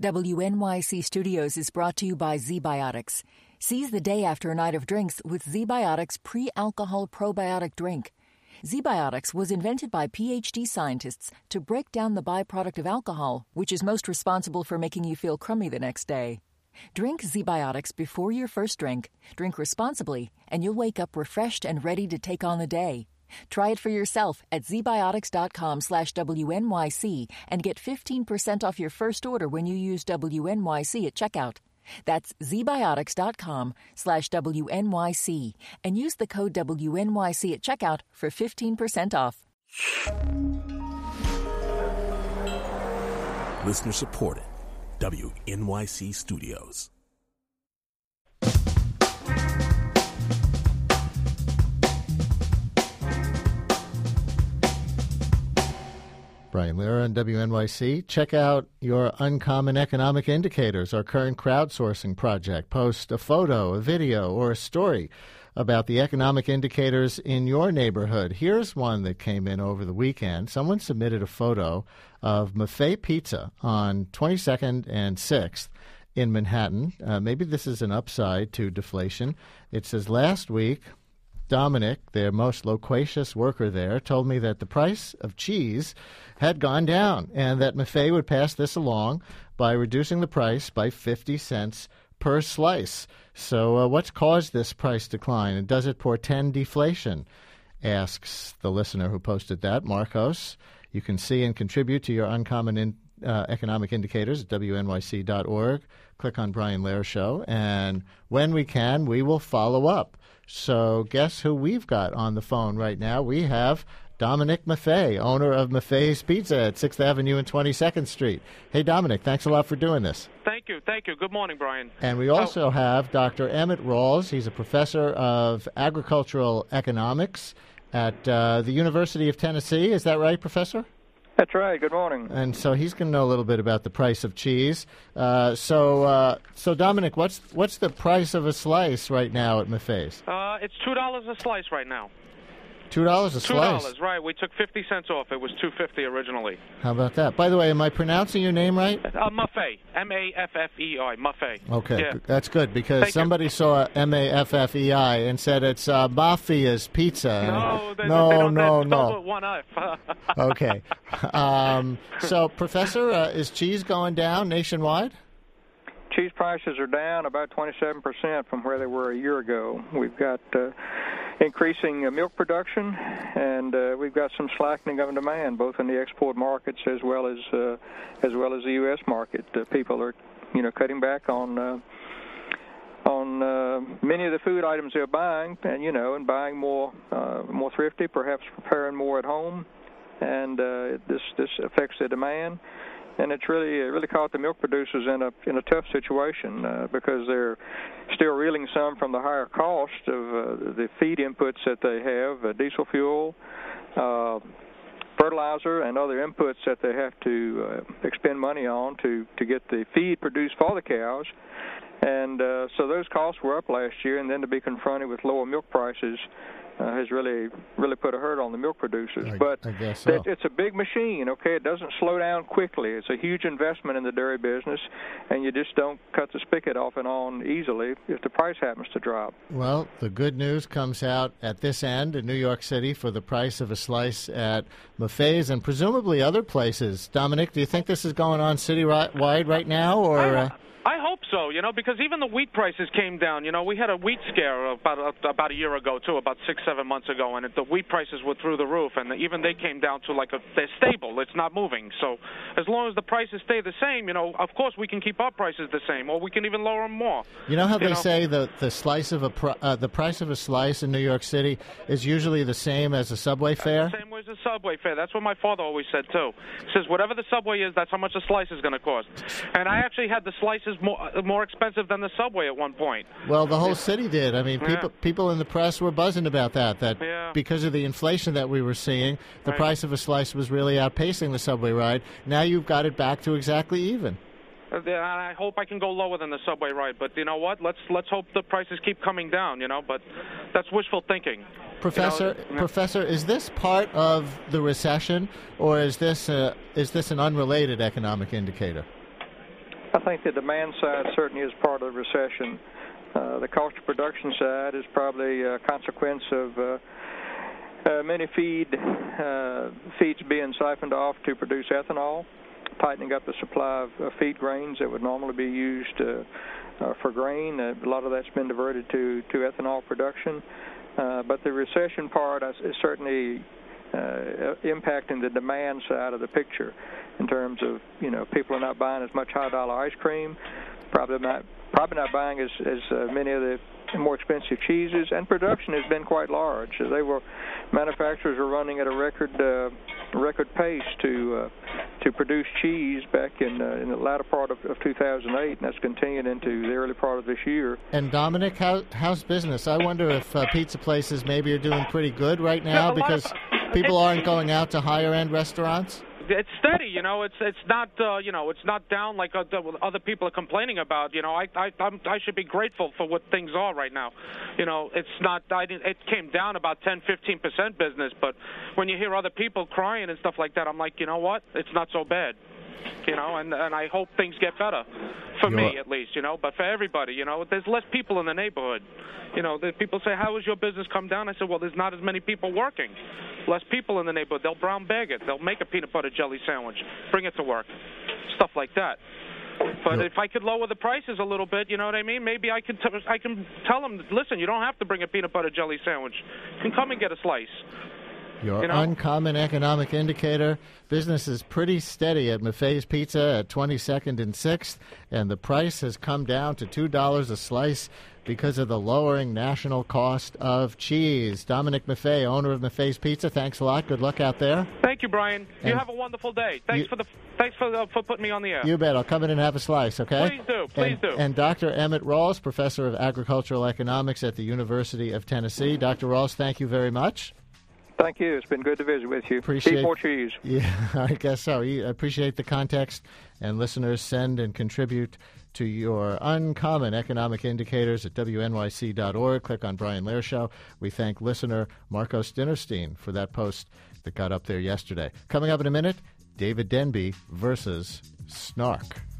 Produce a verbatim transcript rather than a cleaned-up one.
W N Y C Studios is brought to you by ZBiotics. Seize the day after a night of drinks with ZBiotics pre-alcohol probiotic drink. ZBiotics was invented by P H D scientists to break down the byproduct of alcohol, which is most responsible for making you feel crummy the next day. Drink ZBiotics before your first drink, drink responsibly, and you'll wake up refreshed and ready to take on the day. Try it for yourself at zbiotics.com slash WNYC and get fifteen percent off your first order when you use W N Y C at checkout. That's zbiotics.com slash WNYC and use the code W N Y C at checkout for fifteen percent off. Listener supported. W N Y C Studios. Brian Lehrer on W N Y C. Check out your Uncommon Economic Indicators, our current crowdsourcing project. Post a photo, a video, or a story about the economic indicators in your neighborhood. Here's one that came in over the weekend. Someone submitted a photo of Maffei Pizza on twenty-second and sixth in Manhattan. Uh, maybe this is an upside to deflation. It says, last week, Dominic, their most loquacious worker there, told me that the price of cheese had gone down and that Maffei would pass this along by reducing the price by fifty cents per slice. So uh, what's caused this price decline, and does it portend deflation? Asks the listener who posted that, Marcos. You can see and contribute to your Uncommon in, uh, Economic Indicators at W N Y C dot org. Click on Brian Lehrer Show, and when we can, we will follow up. So guess who we've got on the phone right now? We have Dominic Maffei, owner of Maffei's Pizza at sixth Avenue and twenty-second Street. Hey, Dominic, thanks a lot for doing this. Thank you. Thank you. Good morning, Brian. And we also oh. have Doctor Emmett Rawls. He's a professor of agricultural economics at uh, the University of Tennessee. Is that right, Professor? That's right. Good morning. And so he's going to know a little bit about the price of cheese. Uh, so, uh, so Dominic, what's what's the price of a slice right now at Maffei's? Uh, it's two dollars a slice right now. Two dollars a Two slice. dollars, right? We took fifty cents off. It was two fifty originally. How about that? By the way, am I pronouncing your name right? Uh, Maffei, M A F F E I, Maffei. Okay, yeah. That's good because Thank somebody you. saw M A F F E I and said it's uh, Mafia's Pizza. No, they, no, they don't, no, they no. With one F. Okay. Um, so, Professor, uh, is cheese going down nationwide? Cheese prices are down about twenty-seven percent from where they were a year ago. We've got uh, increasing uh, milk production, and uh, we've got some slackening of demand, both in the export markets as well as uh, as well as the U S market. Uh, people are, you know, cutting back on uh, on uh, many of the food items they're buying, and you know, and buying more uh, more thrifty, perhaps preparing more at home, and uh, this this affects the demand. And it's really it really caught the milk producers in a in a tough situation uh, because they're still reeling some from the higher cost of uh, the feed inputs that they have, uh, diesel fuel, uh, fertilizer, and other inputs that they have to uh, expend money on to, to get the feed produced for the cows. And uh, so those costs were up last year, and then to be confronted with lower milk prices Uh, has really really put a hurt on the milk producers. I, but I guess so. it, it's a big machine, okay? It doesn't slow down quickly. It's a huge investment in the dairy business, and you just don't cut the spigot off and on easily if the price happens to drop. Well, the good news comes out at this end in New York City for the price of a slice at Maffei's and presumably other places. Dominic, do you think this is going on city-wide right now? or? I, Uh... I hope so, you know, because even the wheat prices came down. You know, we had a wheat scare about about a year ago, too, about six, seven months ago, and the wheat prices were through the roof, and even they came down to like a, they're stable. It's not moving. So as long as the prices stay the same, you know, of course we can keep our prices the same, or we can even lower them more. You know how you they know? say the the slice of a pr- uh, the price of a slice in New York City is usually the same as a subway fare? The same way as a subway fare. That's what my father always said, too. He says, whatever the subway is, that's how much a slice is going to cost. And I actually had the slices more, more expensive than the subway at one point. Well, the whole city did. I mean, people yeah. people in the press were buzzing about that, that yeah. because of the inflation that we were seeing, the right. price of a slice was really outpacing the subway ride. Now you've got it back to exactly even. I hope I can go lower than the subway ride, but you know what? Let's let's hope the prices keep coming down, you know, but that's wishful thinking. Professor, you know? Professor, is this part of the recession, or is this a, is this an unrelated economic indicator? I think the demand side certainly is part of the recession. Uh, the cost of production side is probably a consequence of uh, uh, many feed uh, feeds being siphoned off to produce ethanol, tightening up the supply of uh, feed grains that would normally be used uh, uh, for grain. Uh, a lot of that's been diverted to, to ethanol production. Uh, but the recession part is, is certainly uh, impacting the demand side of the picture in terms of, you know, people are not buying as much high-dollar ice cream, probably not probably not buying as, as uh, many of the more expensive cheeses, and production has been quite large. They were manufacturers were running at a record uh, record pace to uh, to produce cheese back in uh, in the latter part of, of two thousand eight, and that's continued into the early part of this year. And Dominic, how, how's business? I wonder if uh, pizza places maybe are doing pretty good right now yeah, because of, people aren't going out to higher end restaurants. It's steady, you know. It's it's not, uh, you know, it's not down like other people are complaining about. You know, I I I'm, I should be grateful for what things are right now. You know, it's not. I didn't, it came down about ten, fifteen percent business, but when you hear other people crying and stuff like that, I'm like, you know what? It's not so bad. You know, and and I hope things get better for You're... me at least. You know, but for everybody, you know, there's less people in the neighborhood. You know, the people say, how has your business come down? I said, well, there's not as many people working. Less people in the neighborhood. They'll brown bag it. They'll make a peanut butter jelly sandwich, bring it to work, stuff like that. But You're... if I could lower the prices a little bit, you know what I mean? Maybe I could t- I can tell them, listen, you don't have to bring a peanut butter jelly sandwich. You can come and get a slice. Your you know? uncommon economic indicator. Business is pretty steady at Maffei's Pizza at twenty-second and sixth, and the price has come down to two dollars a slice because of the lowering national cost of cheese. Dominic Maffei, owner of Maffei's Pizza, thanks a lot. Good luck out there. Thank you, Brian. And you have a wonderful day. Thanks you, for the thanks for uh, for putting me on the air. You bet. I'll come in and have a slice, okay? Please do. Please and, do. And Doctor Emmett Rawls, professor of agricultural economics at the University of Tennessee. Doctor Rawls, thank you very much. Thank you. It's been good to visit with you. Appreciate, Eat more cheese. Yeah, I guess so. I appreciate the context, and listeners send and contribute to your uncommon economic indicators at W N Y C dot org. Click on Brian Lehrer Show. We thank listener Marcos Dinnerstein for that post that got up there yesterday. Coming up in a minute, David Denby versus Snark.